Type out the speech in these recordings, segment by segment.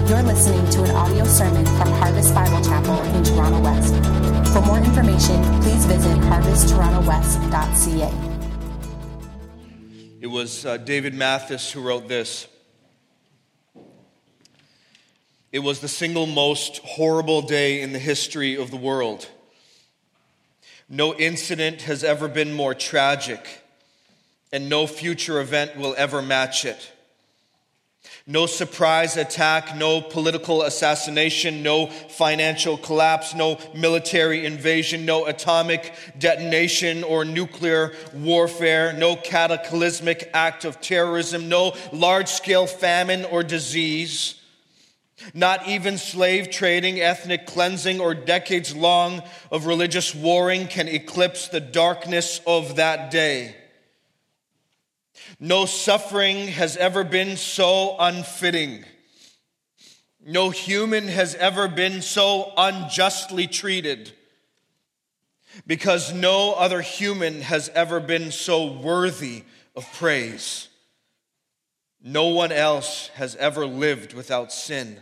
You're listening to an audio sermon from Harvest Bible Chapel in Toronto West. For more information, please visit harvesttorantowest.ca. It was David Mathis who wrote this. It was the single most horrible day in the history of the world. No incident has ever been more tragic, and no future event will ever match it. No surprise attack, no political assassination, no financial collapse, no military invasion, no atomic detonation or nuclear warfare, no cataclysmic act of terrorism, no large-scale famine or disease, not even slave trading, ethnic cleansing, or decades-long of religious warring can eclipse the darkness of that day. No suffering has ever been so unfitting. No human has ever been so unjustly treated, because no other human has ever been so worthy of praise. No one else has ever lived without sin.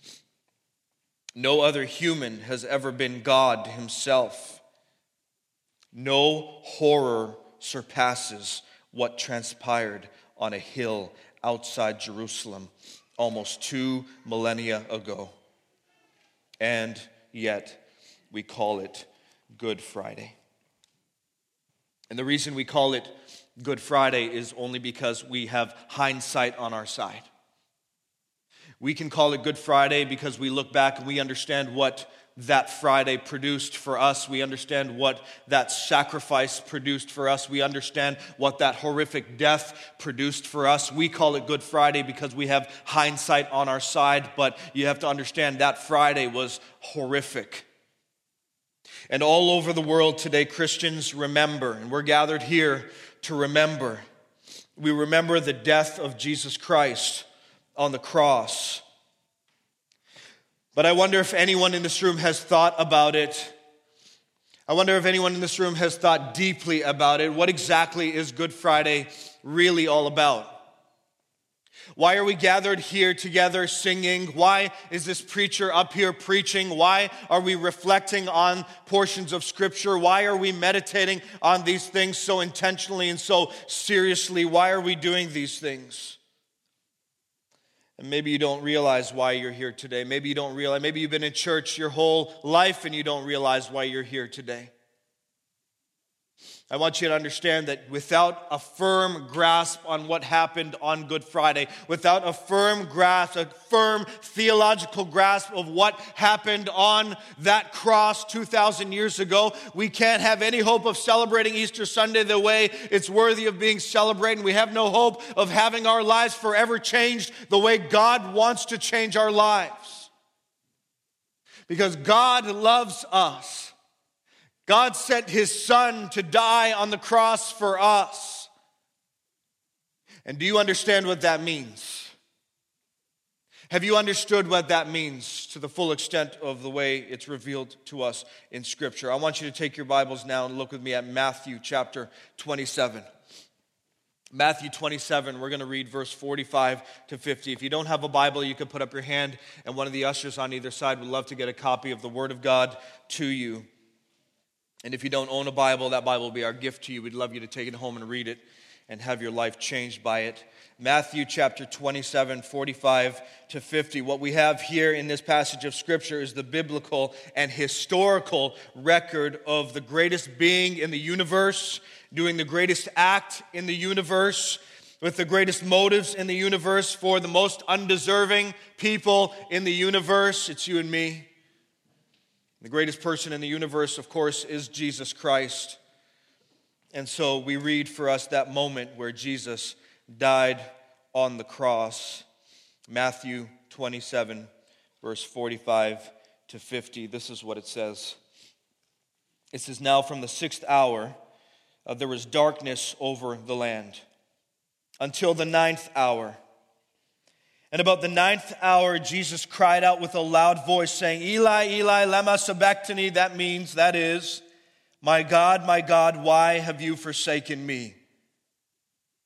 No other human has ever been God himself. No horror surpasses what transpired on a hill outside Jerusalem almost 2 millennia ago. And yet, we call it Good Friday. And the reason we call it Good Friday is only because we have hindsight on our side. We can call it Good Friday because we look back and we understand what that Friday produced for us. We understand what that sacrifice produced for us. We understand what that horrific death produced for us. We call it Good Friday because we have hindsight on our side, but you have to understand that Friday was horrific. And all over the world today, Christians remember, and we're gathered here to remember. We remember the death of Jesus Christ on the cross. But I wonder if anyone in this room has thought about it. I wonder if anyone in this room has thought deeply about it. What exactly is Good Friday really all about? Why are we gathered here together singing? Why is this preacher up here preaching? Why are we reflecting on portions of Scripture? Why are we meditating on these things so intentionally and so seriously? Why are we doing these things? And maybe you don't realize why you're here today. Maybe you don't realize. Maybe you've been in church your whole life and you don't realize why you're here today. I want you to understand that without a firm grasp on what happened on Good Friday, without a firm grasp, a firm theological grasp of what happened on that cross 2,000 years ago, we can't have any hope of celebrating Easter Sunday the way it's worthy of being celebrated. We have no hope of having our lives forever changed the way God wants to change our lives. Because God loves us. God sent His Son to die on the cross for us. And do you understand what that means? Have you understood what that means to the full extent of the way it's revealed to us in Scripture? I want you to take your Bibles now and look with me at Matthew chapter 27. Matthew 27, we're going to read verse 45 to 50. If you don't have a Bible, you can put up your hand, and one of the ushers on either side would love to get a copy of the Word of God to you. And if you don't own a Bible, that Bible will be our gift to you. We'd love you to take it home and read it and have your life changed by it. Matthew chapter 27, 45 to 50. What we have here in this passage of Scripture is the biblical and historical record of the greatest being in the universe, doing the greatest act in the universe, with the greatest motives in the universe for the most undeserving people in the universe. It's you and me. The greatest person in the universe, of course, is Jesus Christ. And so we read for us that moment where Jesus died on the cross. Matthew 27, verse 45 to 50. This is what it says. It says, "Now from the 6th hour there was darkness over the land until the 9th hour. And about the 9th hour, Jesus cried out with a loud voice, saying, Eli, Eli, lema sabachthani. That is, my God, why have you forsaken me?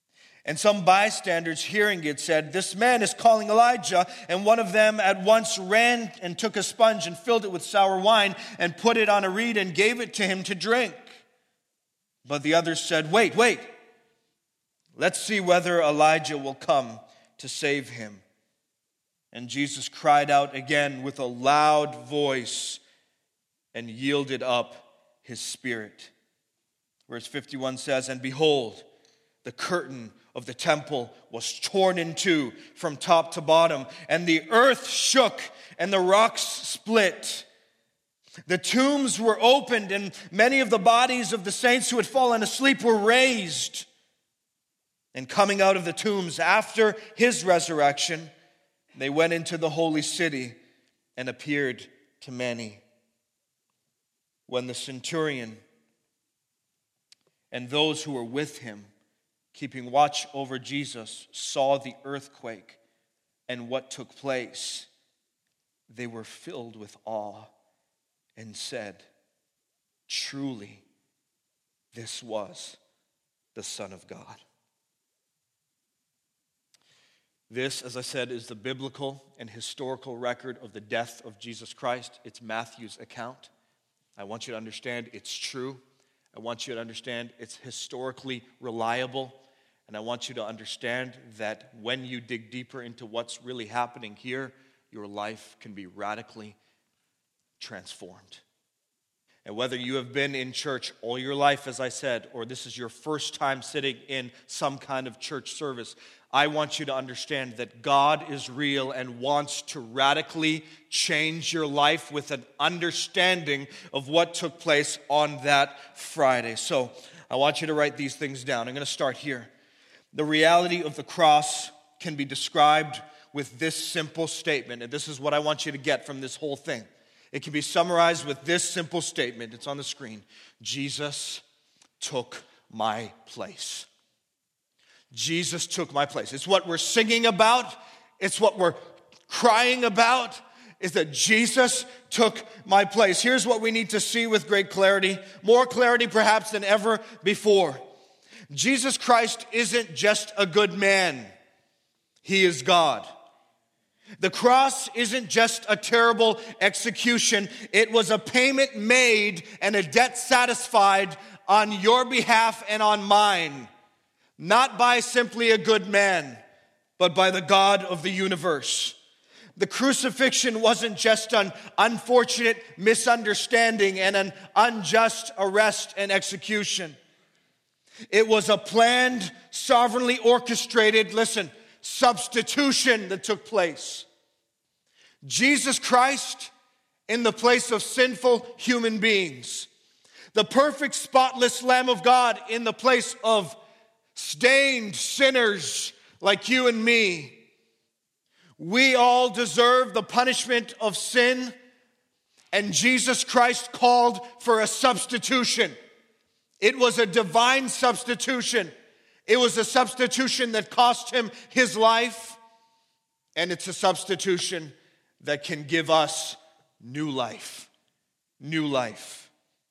And some bystanders hearing it said, "This man is calling Elijah." And one of them at once ran and took a sponge and filled it with sour wine and put it on a reed and gave it to him to drink. But the others said, Wait, let's see whether Elijah will come to save him." And Jesus cried out again with a loud voice and yielded up his spirit. Verse 51 says, "And behold, the curtain of the temple was torn in two from top to bottom, and the earth shook and the rocks split. The tombs were opened, and many of the bodies of the saints who had fallen asleep were raised. And coming out of the tombs after his resurrection, they went into the holy city and appeared to many." When the centurion and those who were with him, keeping watch over Jesus, saw the earthquake and what took place, they were filled with awe and said, "Truly, this was the Son of God." This, as I said, is the biblical and historical record of the death of Jesus Christ. It's Matthew's account. I want you to understand it's true. I want you to understand it's historically reliable. And I want you to understand that when you dig deeper into what's really happening here, your life can be radically transformed. And whether you have been in church all your life, as I said, or this is your first time sitting in some kind of church service, I want you to understand that God is real and wants to radically change your life with an understanding of what took place on that Friday. So I want you to write these things down. I'm going to start here. The reality of the cross can be described with this simple statement, and this is what I want you to get from this whole thing. It can be summarized with this simple statement. It's on the screen. Jesus took my place. Jesus took my place. It's what we're singing about. It's what we're crying about, is that Jesus took my place. Here's what we need to see with great clarity, more clarity perhaps than ever before. Jesus Christ isn't just a good man. He is God. The cross isn't just a terrible execution. It was a payment made and a debt satisfied on your behalf and on mine. Not by simply a good man, but by the God of the universe. The crucifixion wasn't just an unfortunate misunderstanding and an unjust arrest and execution. It was a planned, sovereignly orchestrated, substitution that took place. Jesus Christ in the place of sinful human beings. The perfect, spotless Lamb of God in the place of stained sinners like you and me. We all deserve the punishment of sin, and Jesus Christ called for a substitution. It was a divine substitution. It was a substitution that cost him his life, and it's a substitution that can give us new life. New life.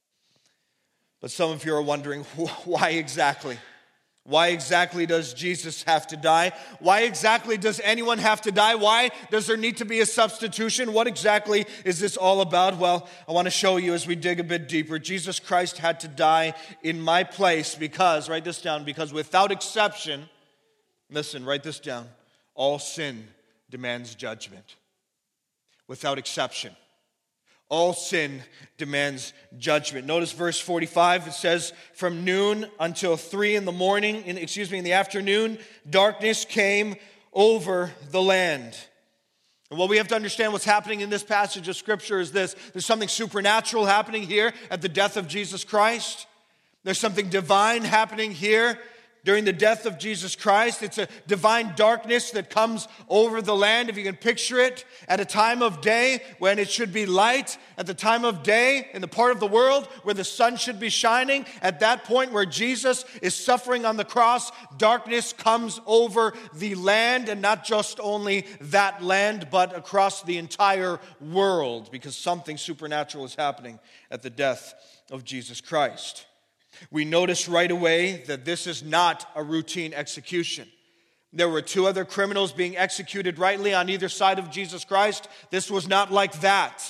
But some of you are wondering, why exactly? Why exactly does Jesus have to die? Why exactly does anyone have to die? Why does there need to be a substitution? What exactly is this all about? Well, I want to show you as we dig a bit deeper. Jesus Christ had to die in my place because, write this down, because without exception, write this down, all sin demands judgment. Without exception. All sin demands judgment. Notice verse 45, it says, from noon until 3 in the afternoon, darkness came over the land. And what we have to understand what's happening in this passage of Scripture is this. There's something supernatural happening here at the death of Jesus Christ. There's something divine happening here during the death of Jesus Christ. It's a divine darkness that comes over the land, if you can picture it, at a time of day when it should be light, at the time of day in the part of the world where the sun should be shining. At that point where Jesus is suffering on the cross, darkness comes over the land, and not just only that land, but across the entire world, because something supernatural is happening at the death of Jesus Christ. We notice right away that this is not a routine execution. There were two other criminals being executed rightly on either side of Jesus Christ. This was not like that.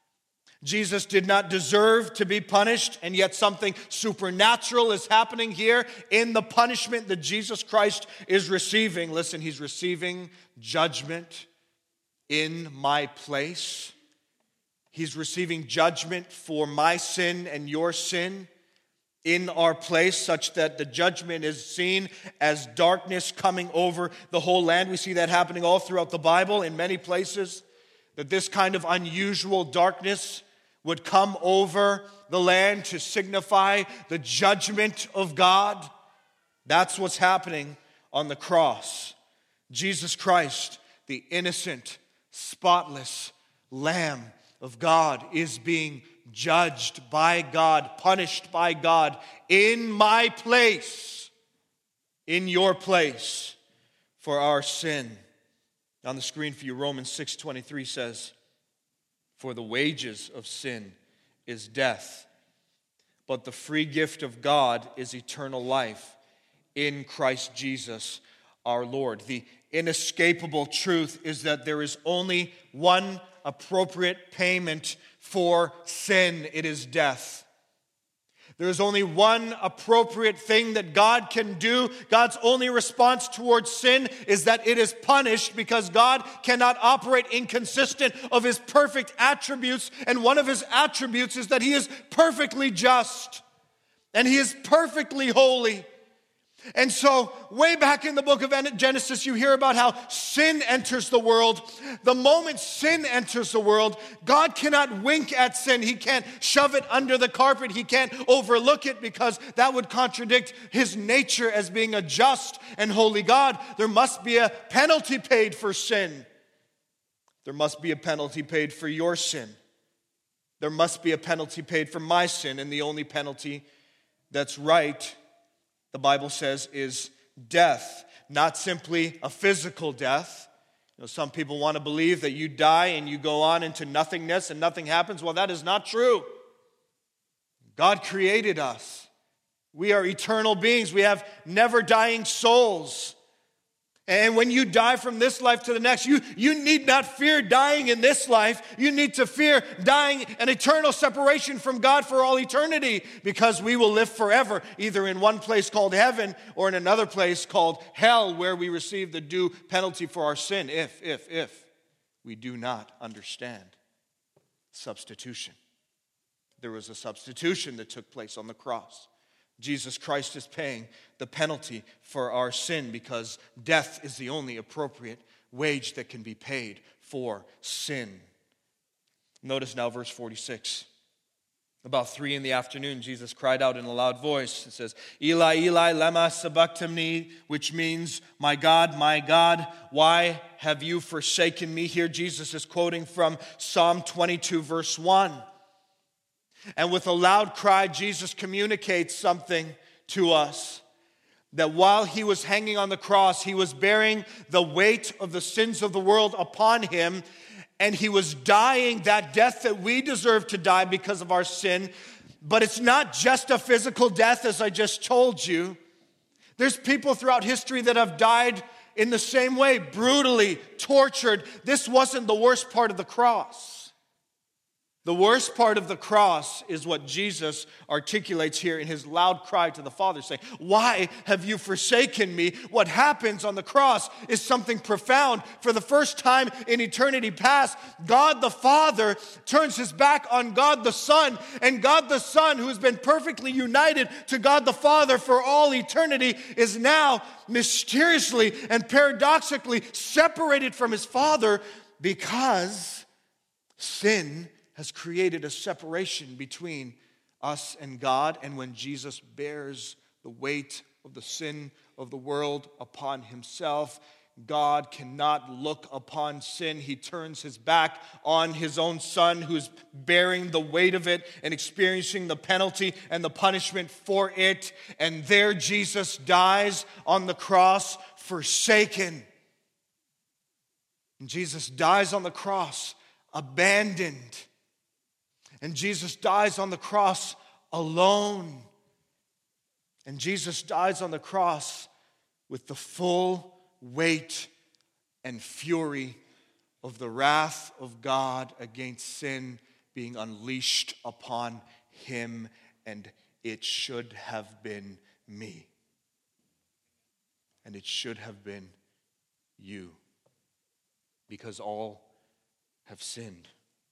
Jesus did not deserve to be punished, and yet something supernatural is happening here in the punishment that Jesus Christ is receiving. Listen, he's receiving judgment in my place. He's receiving judgment for my sin and your sin in our place, such that the judgment is seen as darkness coming over the whole land. We see that happening all throughout the Bible in many places, that this kind of unusual darkness would come over the land to signify the judgment of God. That's what's happening on the cross. Jesus Christ, the innocent, spotless Lamb of God, is being judged by God, punished by God in my place, in your place, for our sin. On the screen for you, Romans 6:23 says, "For the wages of sin is death, but the free gift of God is eternal life in Christ Jesus our Lord." The inescapable truth is that there is only one appropriate payment for sin. It is death. There is only one appropriate thing that God can do. God's only response towards sin is that it is punished, because God cannot operate inconsistent of his perfect attributes. And one of his attributes is that he is perfectly just and he is perfectly holy. And so, way back in the book of Genesis, you hear about how sin enters the world. The moment sin enters the world, God cannot wink at sin. He can't shove it under the carpet. He can't overlook it, because that would contradict his nature as being a just and holy God. There must be a penalty paid for sin. There must be a penalty paid for your sin. There must be a penalty paid for my sin, and the only penalty that's right, the Bible says, is death. Not simply a physical death. Some people want to believe that you die and you go on into nothingness and nothing happens. Well, that is not true. God created us. We are eternal beings. We have never dying souls. And when you die from this life to the next, you need not fear dying in this life. You need to fear dying an eternal separation from God for all eternity, because we will live forever, either in one place called heaven or in another place called hell, where we receive the due penalty for our sin, if we do not understand substitution. There was a substitution that took place on the cross. Jesus Christ is paying the penalty for our sin, because death is the only appropriate wage that can be paid for sin. Notice now verse 46. About 3 p.m, Jesus cried out in a loud voice. It says, "Eli, Eli, lema sabachthani," which means, my God, why have you forsaken me?" Here Jesus is quoting from Psalm 22, verse 1. And with a loud cry, Jesus communicates something to us. That while he was hanging on the cross, he was bearing the weight of the sins of the world upon him. And he was dying that death that we deserve to die because of our sin. But it's not just a physical death, as I just told you. There's people throughout history that have died in the same way, brutally, tortured. This wasn't the worst part of the cross. The worst part of the cross is what Jesus articulates here in his loud cry to the Father, saying, "Why have you forsaken me?" What happens on the cross is something profound. For the first time in eternity past, God the Father turns his back on God the Son, and God the Son, who has been perfectly united to God the Father for all eternity, is now mysteriously and paradoxically separated from his Father, because sin has created a separation between us and God. And when Jesus bears the weight of the sin of the world upon himself, God cannot look upon sin. He turns his back on his own Son, who's bearing the weight of it and experiencing the penalty and the punishment for it. And there Jesus dies on the cross, forsaken. And Jesus dies on the cross, abandoned. And Jesus dies on the cross alone. And Jesus dies on the cross with the full weight and fury of the wrath of God against sin being unleashed upon him, and it should have been me. And it should have been you, because all have sinned.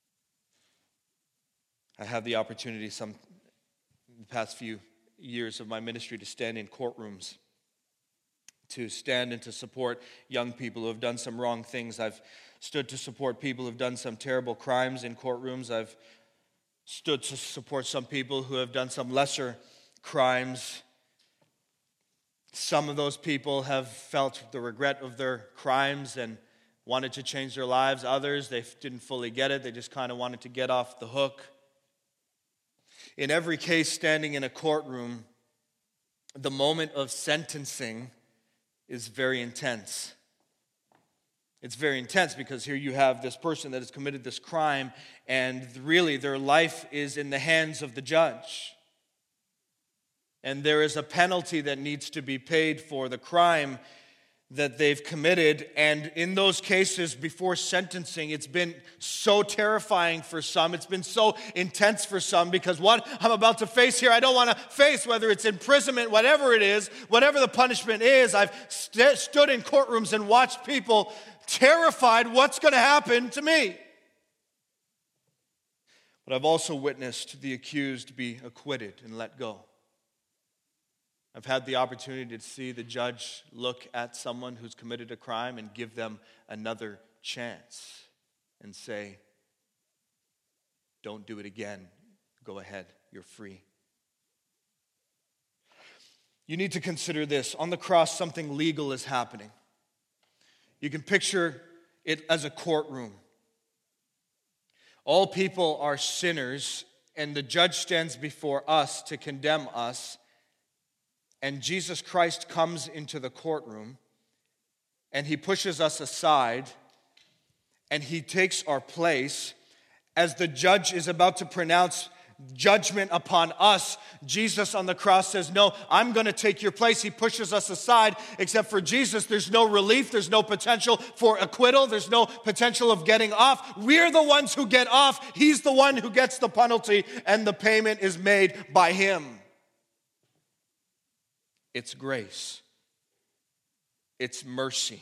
I had the opportunity the past few years of my ministry to stand in courtrooms, to stand and to support young people who have done some wrong things. I've stood to support people who have done some terrible crimes in courtrooms. I've stood to support some people who have done some lesser crimes. Some of those people have felt the regret of their crimes and wanted to change their lives. Others, they didn't fully get it. They just kind of wanted to get off the hook. In every case, standing in a courtroom, the moment of sentencing is very intense. It's very intense because here you have this person that has committed this crime, and really their life is in the hands of the judge. And there is a penalty that needs to be paid for the crime that they've committed. And in those cases, before sentencing, it's been so terrifying for some. It's been so intense for some, because what I'm about to face here, I don't want to face, whether it's imprisonment, whatever it is, whatever the punishment is. I've stood in courtrooms and watched people terrified what's going to happen to me. But I've also witnessed the accused be acquitted and let go. I've had the opportunity to see the judge look at someone who's committed a crime and give them another chance and say, don't do it again. Go ahead. You're free. You need to consider this. On the cross, something legal is happening. You can picture it as a courtroom. All people are sinners, and the judge stands before us to condemn us. And Jesus Christ comes into the courtroom, and he pushes us aside, and he takes our place. As the judge is about to pronounce judgment upon us, Jesus on the cross says, no, I'm going to take your place. He pushes us aside. Except for Jesus, there's no relief. There's no potential for acquittal. There's no potential of getting off. We're the ones who get off. He's the one who gets the penalty, and the payment is made by him. It's grace. It's mercy.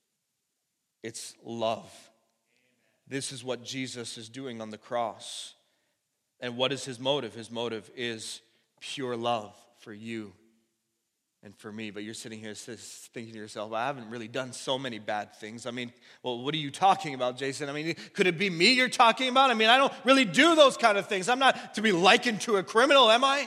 It's love. This is what Jesus is doing on the cross. And what is his motive? His motive is pure love for you and for me. But you're sitting here thinking to yourself, well, I haven't really done so many bad things. I mean, well, what are you talking about, Jason? I mean, could it be me you're talking about? I mean, I don't really do those kind of things. I'm not to be likened to a criminal, am I?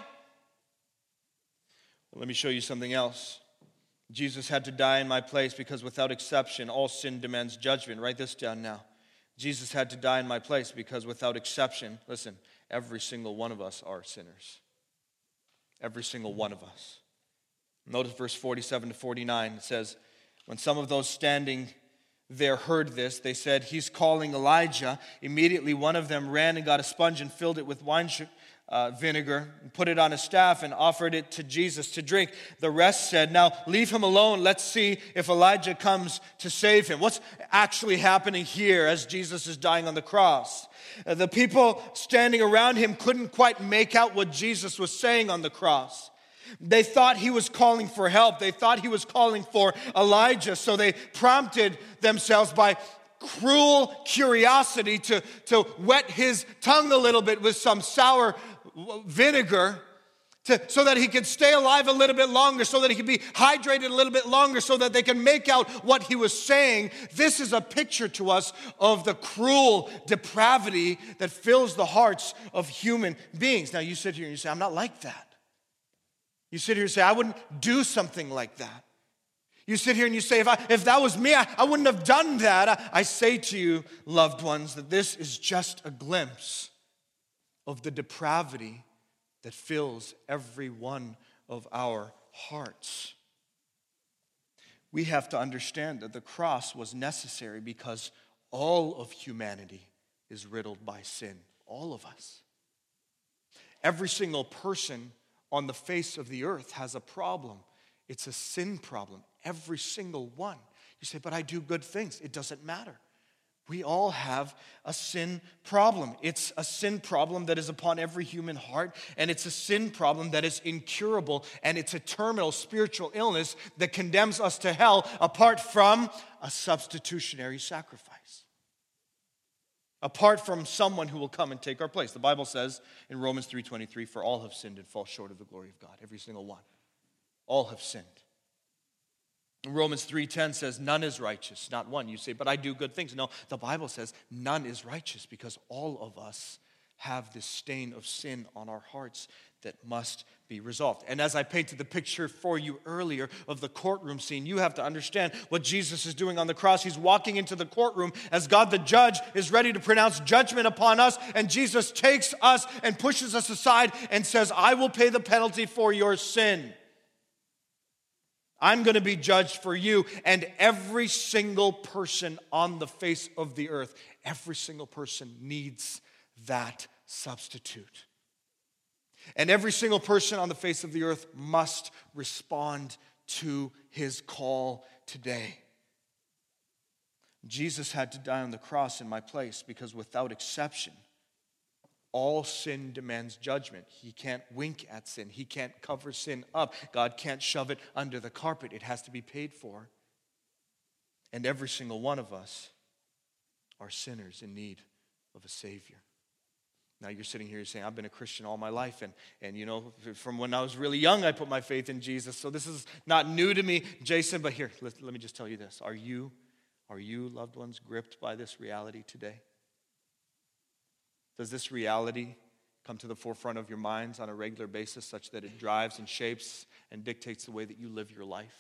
Let me show you something else. Jesus had to die in my place because without exception, all sin demands judgment. Write this down now. Jesus had to die in my place because without exception, listen, every single one of us are sinners. Every single one of us. Notice verse 47 to 49. It says, when some of those standing there heard this, they said, he's calling Elijah. Immediately one of them ran and got a sponge and filled it with wine vinegar, and put it on a staff and offered it to Jesus to drink. The rest said, now leave him alone. Let's see if Elijah comes to save him. What's actually happening here as Jesus is dying on the cross? The people standing around him couldn't quite make out what Jesus was saying on the cross. They thought he was calling for help. They thought he was calling for Elijah. So they prompted themselves by cruel curiosity to wet his tongue a little bit with some sour vinegar so that he could stay alive a little bit longer, so that he could be hydrated a little bit longer, so that they can make out what he was saying. This is a picture to us of the cruel depravity that fills the hearts of human beings. Now you sit here and you say, I'm not like that. You sit here and say, I wouldn't do something like that. You sit here and you say, if that was me, I wouldn't have done that. I say to you, loved ones, that this is just a glimpse of the depravity that fills every one of our hearts. We have to understand that the cross was necessary because all of humanity is riddled by sin. All of us. Every single person on the face of the earth has a problem. It's a sin problem. Every single one. You say, but I do good things. It doesn't matter. We all have a sin problem. It's a sin problem that is upon every human heart, and it's a sin problem that is incurable, and it's a terminal spiritual illness that condemns us to hell apart from a substitutionary sacrifice. Apart from someone who will come and take our place. The Bible says in Romans 3:23, for all have sinned and fall short of the glory of God. Every single one. All have sinned. Romans 3:10 says, none is righteous, not one. You say, but I do good things. No, the Bible says none is righteous because all of us have this stain of sin on our hearts that must be resolved. And as I painted the picture for you earlier of the courtroom scene, you have to understand what Jesus is doing on the cross. He's walking into the courtroom as God the judge is ready to pronounce judgment upon us, and Jesus takes us and pushes us aside and says, I will pay the penalty for your sin. I'm going to be judged for you. And every single person on the face of the earth, every single person needs that substitute. And every single person on the face of the earth must respond to his call today. Jesus had to die on the cross in my place because without exception, all sin demands judgment. He can't wink at sin. He can't cover sin up. God can't shove it under the carpet. It has to be paid for. And every single one of us are sinners in need of a Savior. Now you're sitting here, you're saying, I've been a Christian all my life, and you know, from when I was really young, I put my faith in Jesus. So this is not new to me, Jason, but here, let me just tell you this. Are you, loved ones, gripped by this reality today? Does this reality come to the forefront of your minds on a regular basis such that it drives and shapes and dictates the way that you live your life?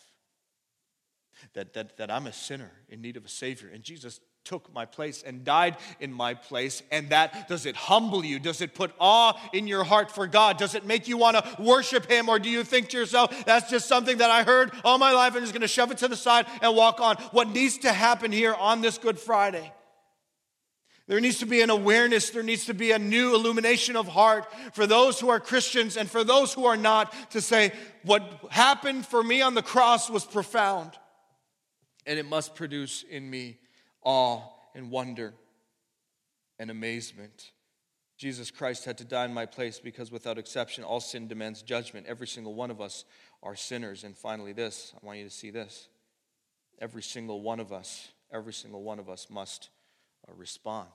That I'm a sinner in need of a Savior, and Jesus took my place and died in my place, and that, does it humble you? Does it put awe in your heart for God? Does it make you want to worship Him, or do you think to yourself, that's just something that I heard all my life, I'm just going to shove it to the side and walk on? What needs to happen here on this Good Friday? There needs to be an awareness, there needs to be a new illumination of heart for those who are Christians and for those who are not, to say, what happened for me on the cross was profound, and it must produce in me awe and wonder and amazement. Jesus Christ had to die in my place because without exception, all sin demands judgment. Every single one of us are sinners. And finally this, I want you to see this. Every single one of us must respond.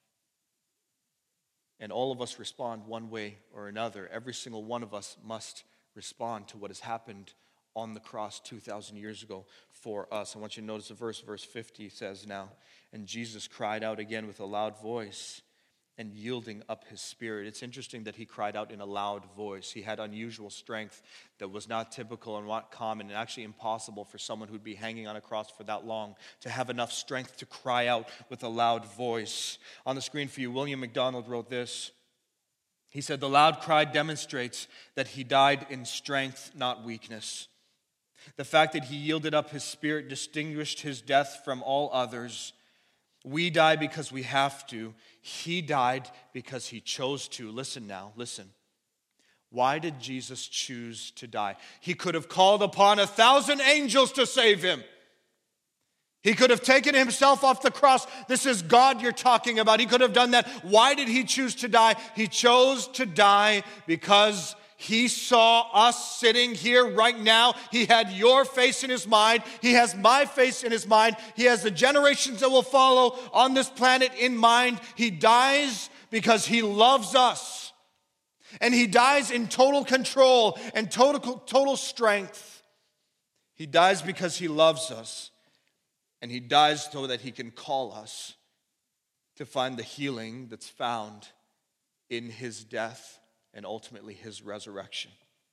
And all of us respond one way or another. Every single one of us must respond to what has happened on the cross 2,000 years ago for us. I want you to notice the verse 50 says now, and Jesus cried out again with a loud voice and yielding up his spirit. It's interesting that he cried out in a loud voice. He had unusual strength that was not typical and not common, and actually impossible for someone who'd be hanging on a cross for that long to have enough strength to cry out with a loud voice. On the screen for you, William MacDonald wrote this. He said, the loud cry demonstrates that he died in strength, not weakness. The fact that he yielded up his spirit distinguished his death from all others. We die because we have to. He died because he chose to. Listen now, listen. Why did Jesus choose to die? He could have called upon 1,000 angels to save him. He could have taken himself off the cross. This is God you're talking about. He could have done that. Why did he choose to die? He chose to die because he saw us sitting here right now. He had your face in his mind. He has my face in his mind. He has the generations that will follow on this planet in mind. He dies because he loves us. And he dies in total control and total strength. He dies because he loves us. And he dies so that he can call us to find the healing that's found in his death and ultimately his resurrection.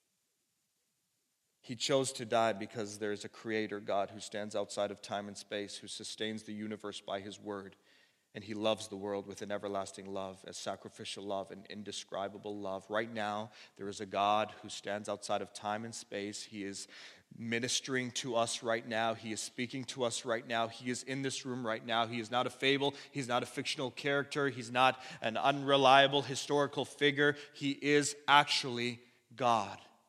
He chose to die because there is a creator God who stands outside of time and space, who sustains the universe by his word, and he loves the world with an everlasting love, a sacrificial love, an indescribable love. Right now, there is a God who stands outside of time and space. He is ministering to us right now. He is speaking to us right now. He is in this room right now. He is not a fable. He's not a fictional character. He's not an unreliable historical figure. He is actually God.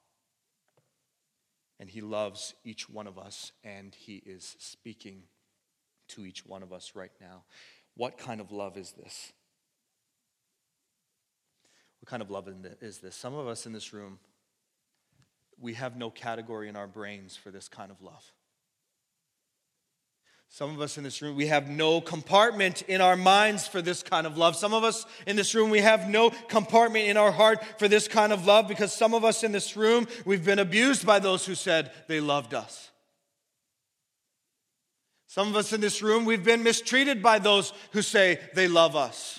And he loves each one of us, and he is speaking to each one of us right now. What kind of love is this? What kind of love is this? Some of us in this room, we have no category in our brains for this kind of love. Some of us in this room, we have no compartment in our minds for this kind of love. Some of us in this room, we have no compartment in our heart for this kind of love, because some of us in this room, we've been abused by those who said they loved us. Some of us in this room, we've been mistreated by those who say they love us.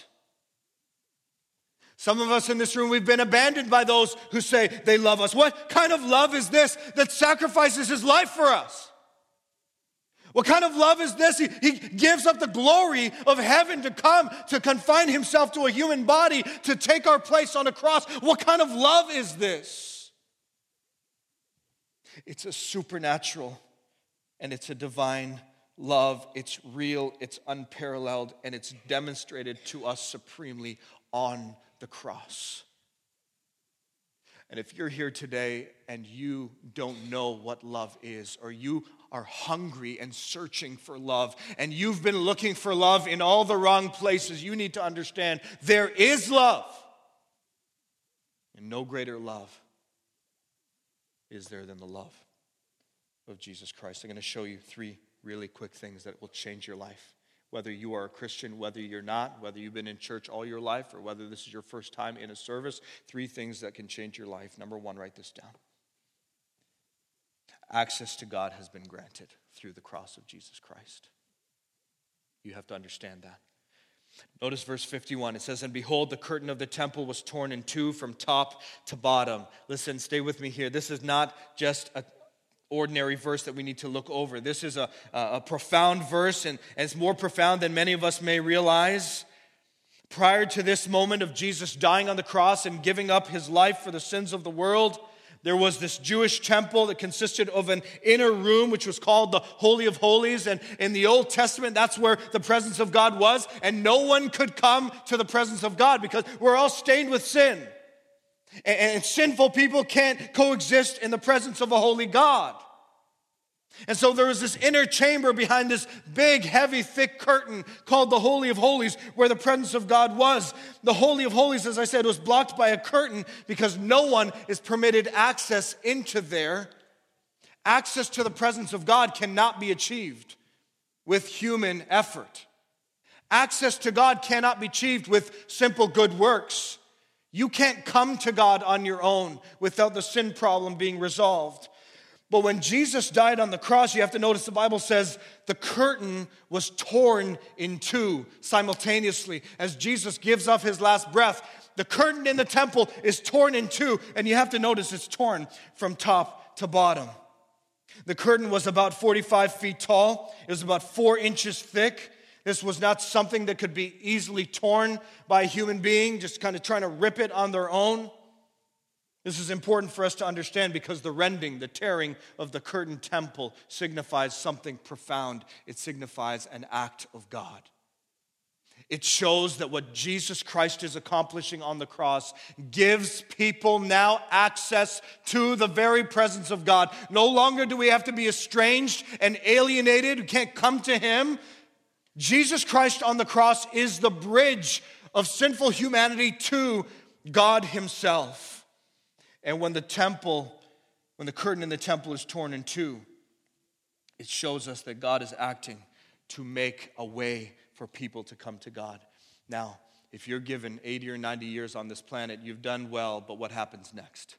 Some of us in this room, we've been abandoned by those who say they love us. What kind of love is this that sacrifices his life for us? What kind of love is this? He gives up the glory of heaven to come, to confine himself to a human body, to take our place on a cross. What kind of love is this? It's a supernatural and it's a divine love. It's real, it's unparalleled, and it's demonstrated to us supremely on the cross. And if you're here today and you don't know what love is, or you are hungry and searching for love, and you've been looking for love in all the wrong places, you need to understand there is love. And no greater love is there than the love of Jesus Christ. I'm going to show you 3 really quick things that will change your life. Whether you are a Christian, whether you're not, whether you've been in church all your life, or whether this is your first time in a service, 3 things that can change your life. Number 1, write this down. Access to God has been granted through the cross of Jesus Christ. You have to understand that. Notice verse 51. It says, "And behold, the curtain of the temple was torn in 2 from top to bottom." Listen, stay with me here. This is not just an ordinary verse that we need to look over. This is a profound verse, and it's more profound than many of us may realize. Prior to this moment of Jesus dying on the cross and giving up his life for the sins of the world, there was this Jewish temple that consisted of an inner room, which was called the Holy of Holies. And in the Old Testament, that's where the presence of God was. And no one could come to the presence of God because we're all stained with sin. And sinful people can't coexist in the presence of a holy God. And so there was this inner chamber behind this big, heavy, thick curtain called the Holy of Holies, where the presence of God was. The Holy of Holies, as I said, was blocked by a curtain because no one is permitted access into there. Access to the presence of God cannot be achieved with human effort. Access to God cannot be achieved with simple good works. You can't come to God on your own without the sin problem being resolved. But when Jesus died on the cross, you have to notice the Bible says the curtain was torn in 2 simultaneously. As Jesus gives up his last breath, the curtain in the temple is torn in 2, and you have to notice it's torn from top to bottom. The curtain was about 45 feet tall. It was about 4 inches thick. This was not something that could be easily torn by a human being, just kind of trying to rip it on their own. This is important for us to understand because the rending, the tearing of the curtain temple signifies something profound. It signifies an act of God. It shows that what Jesus Christ is accomplishing on the cross gives people now access to the very presence of God. No longer do we have to be estranged and alienated. We can't come to him. Jesus Christ on the cross is the bridge of sinful humanity to God himself. And when the curtain in the temple is torn in 2, it shows us that God is acting to make a way for people to come to God. Now, if you're given 80 or 90 years on this planet, you've done well, but what happens next?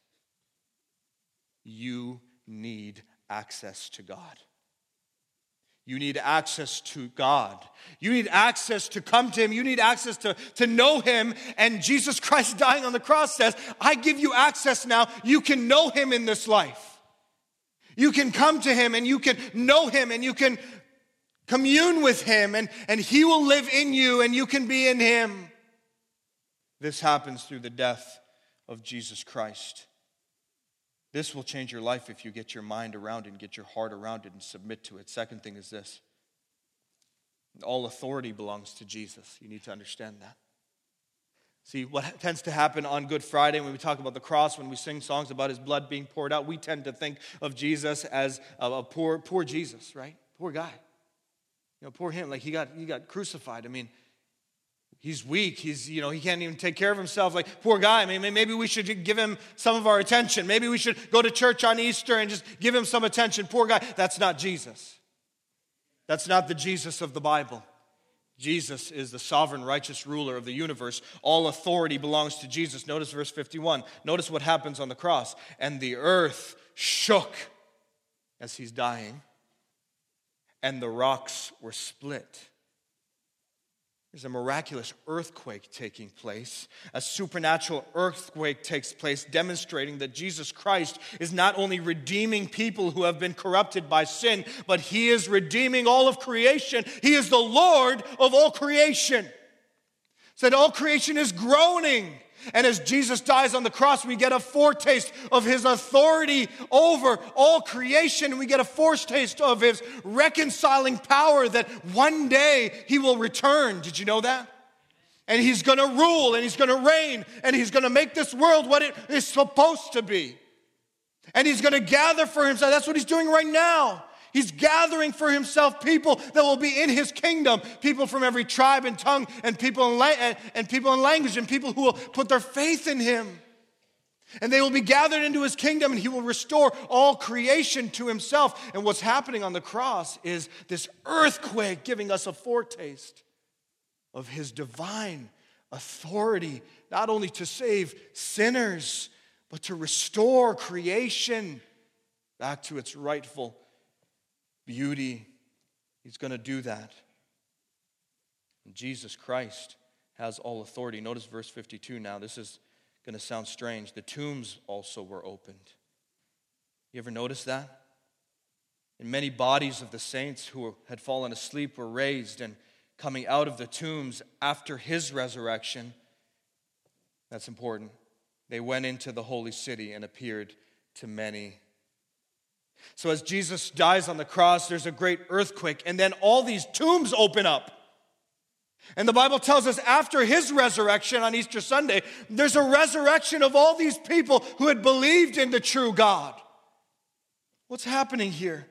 You need access to God. You need access to God. You need access to come to him. You need access to know him. And Jesus Christ dying on the cross says, I give you access now. You can know him in this life. You can come to him and you can know him and you can commune with him and he will live in you and you can be in him. This happens through the death of Jesus Christ. This will change your life if you get your mind around it and get your heart around it and submit to it. Second thing is this. All authority belongs to Jesus. You need to understand that. See, what tends to happen on Good Friday when we talk about the cross, when we sing songs about his blood being poured out, we tend to think of Jesus as a poor Jesus, right? Poor guy. Poor him. Like he got crucified. I mean, he's weak. He can't even take care of himself. Like, poor guy. I mean, maybe we should give him some of our attention. Maybe we should go to church on Easter and just give him some attention. Poor guy. That's not Jesus. That's not the Jesus of the Bible. Jesus is the sovereign, righteous ruler of the universe. All authority belongs to Jesus. Notice verse 51. Notice what happens on the cross. And the earth shook as he's dying, and the rocks were split. There's a miraculous earthquake taking place. A supernatural earthquake takes place, demonstrating that Jesus Christ is not only redeeming people who have been corrupted by sin, but he is redeeming all of creation. He is the Lord of all creation. Said all creation is groaning. And as Jesus dies on the cross, we get a foretaste of his authority over all creation. We get a foretaste of his reconciling power that one day he will return. Did you know that? And he's going to rule and he's going to reign and he's going to make this world what it is supposed to be. And he's going to gather for himself. That's what he's doing right now. He's gathering for himself people that will be in his kingdom, people from every tribe and tongue and people in language and people who will put their faith in him. And they will be gathered into his kingdom and he will restore all creation to himself. And what's happening on the cross is this earthquake giving us a foretaste of his divine authority, not only to save sinners, but to restore creation back to its rightful beauty. He's going to do that. And Jesus Christ has all authority. Notice verse 52 now. This is going to sound strange. The tombs also were opened. You ever notice that? And many bodies of the saints who had fallen asleep were raised, and coming out of the tombs after his resurrection, that's important, they went into the holy city and appeared to many. So as Jesus dies on the cross, there's a great earthquake, and then all these tombs open up. And the Bible tells us after his resurrection on Easter Sunday, there's a resurrection of all these people who had believed in the true God. What's happening here?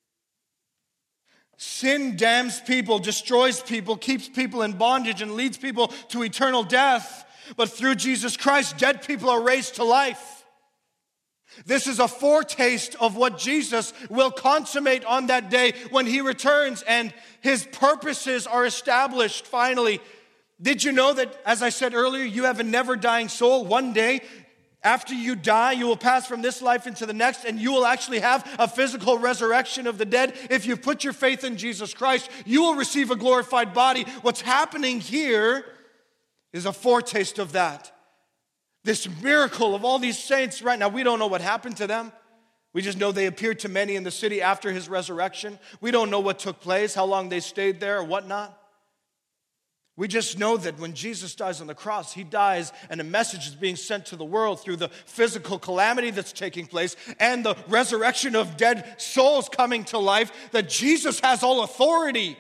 Sin damns people, destroys people, keeps people in bondage, and leads people to eternal death. But through Jesus Christ, dead people are raised to life. This is a foretaste of what Jesus will consummate on that day when he returns and his purposes are established finally. Did you know that, as I said earlier, you have a never-dying soul? One day, after you die, you will pass from this life into the next, and you will actually have a physical resurrection of the dead. If you put your faith in Jesus Christ, you will receive a glorified body. What's happening here is a foretaste of that. This miracle of all these saints right now, we don't know what happened to them. We just know they appeared to many in the city after his resurrection. We don't know what took place, how long they stayed there or whatnot. We just know that when Jesus dies on the cross, he dies and a message is being sent to the world through the physical calamity that's taking place and the resurrection of dead souls coming to life, that Jesus has all authority.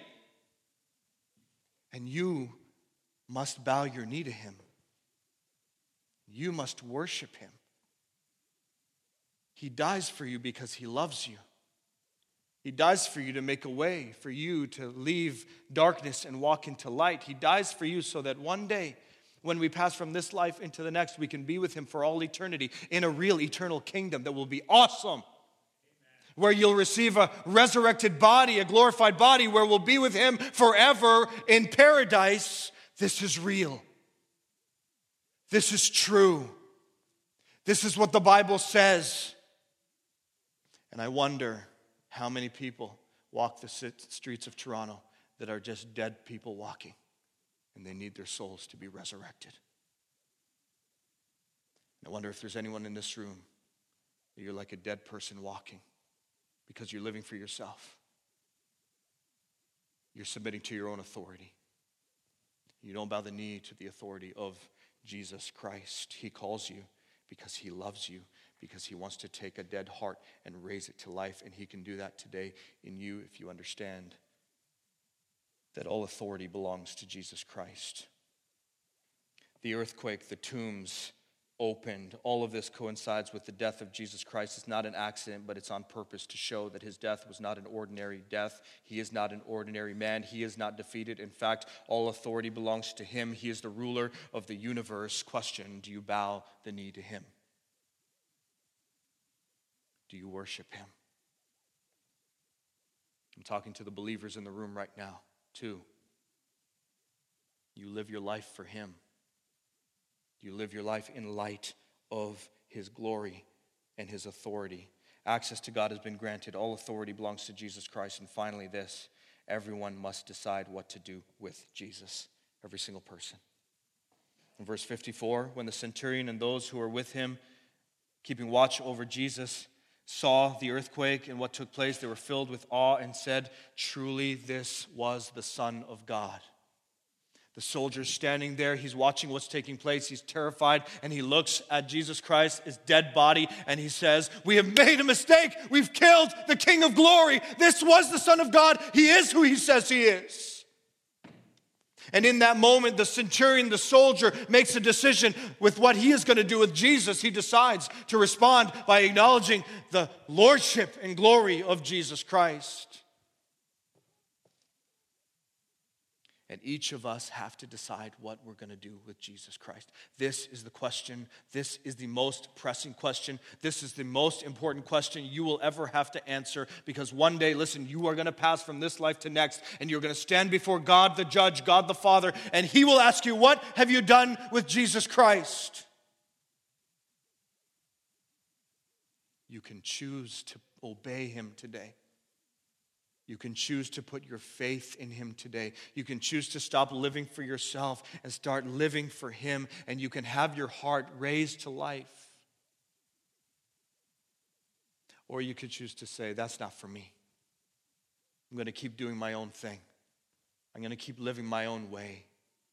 And you must bow your knee to him. You must worship him. He dies for you because he loves you. He dies for you to make a way for you to leave darkness and walk into light. He dies for you so that one day, when we pass from this life into the next, we can be with him for all eternity in a real eternal kingdom that will be awesome. Where you'll receive a resurrected body, a glorified body, where we'll be with him forever in paradise. This is real. This is true. This is what the Bible says. And I wonder how many people walk the streets of Toronto that are just dead people walking, and they need their souls to be resurrected. And I wonder if there's anyone in this room that you're like a dead person walking because you're living for yourself. You're submitting to your own authority. You don't bow the knee to the authority of Jesus Christ. He calls you because he loves you, because he wants to take a dead heart and raise it to life, and he can do that today in you if you understand that all authority belongs to Jesus Christ. the earthquake, the tombs opened. All of this coincides with the death of Jesus Christ. It's not an accident, but it's on purpose to show that his death was not an ordinary death. He is not an ordinary man. He is not defeated. In fact, all authority belongs to him. He is the ruler of the universe. Question, do you bow the knee to him? Do you worship him? I'm talking to the believers in the room right now, too. You live your life for him. You live your life in light of his glory and his authority. Access to God has been granted. All authority belongs to Jesus Christ. And finally this, everyone must decide what to do with Jesus. Every single person. In verse 54, when the centurion and those who were with him, keeping watch over Jesus, saw the earthquake and what took place, they were filled with awe and said, truly this was the Son of God. The soldier's standing there, he's watching what's taking place, he's terrified, and he looks at Jesus Christ, his dead body, and he says, we have made a mistake, we've killed the King of Glory. This was the Son of God, he is who he says he is. And in that moment, the centurion, the soldier, makes a decision with what he is going to do with Jesus. He decides to respond by acknowledging the lordship and glory of Jesus Christ. And each of us have to decide what we're going to do with Jesus Christ. This is the question. This is the most pressing question. This is the most important question you will ever have to answer, because one day, listen, you are going to pass from this life to next, and you're going to stand before God the judge, God the Father, and he will ask you, what have you done with Jesus Christ? You can choose to obey him today. You can choose to put your faith in him today. You can choose to stop living for yourself and start living for him, and you can have your heart raised to life. Or you could choose to say, that's not for me. I'm going to keep doing my own thing. I'm going to keep living my own way.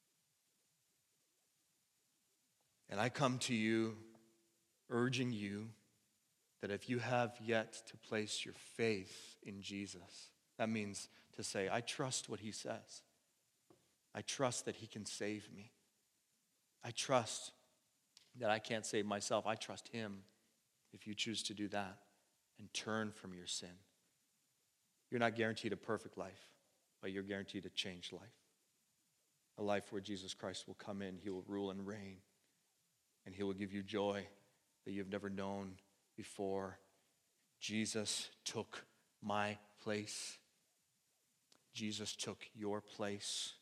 And I come to you, urging you that if you have yet to place your faith in Jesus, that means to say, I trust what he says. I trust that he can save me. I trust that I can't save myself. I trust him. If you choose to do that and turn from your sin, you're not guaranteed a perfect life, but you're guaranteed a changed life. A life where Jesus Christ will come in, he will rule and reign, and he will give you joy that you've never known before. Jesus took my place. Jesus took your place.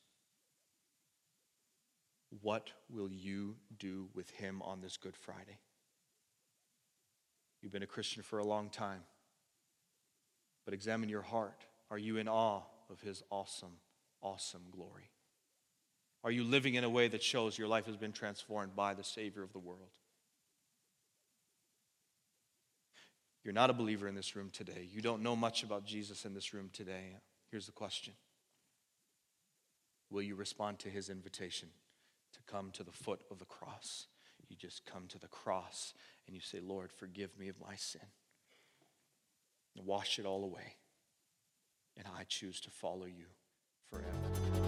What will you do with him on this Good Friday? You've been a Christian for a long time, but examine your heart. Are you in awe of his awesome, awesome glory? Are you living in a way that shows your life has been transformed by the Savior of the world? You're not a believer in this room today. You don't know much about Jesus in this room today. Here's the question. Will you respond to his invitation to come to the foot of the cross? You just come to the cross and you say, Lord, forgive me of my sin. And wash it all away. And I choose to follow you forever.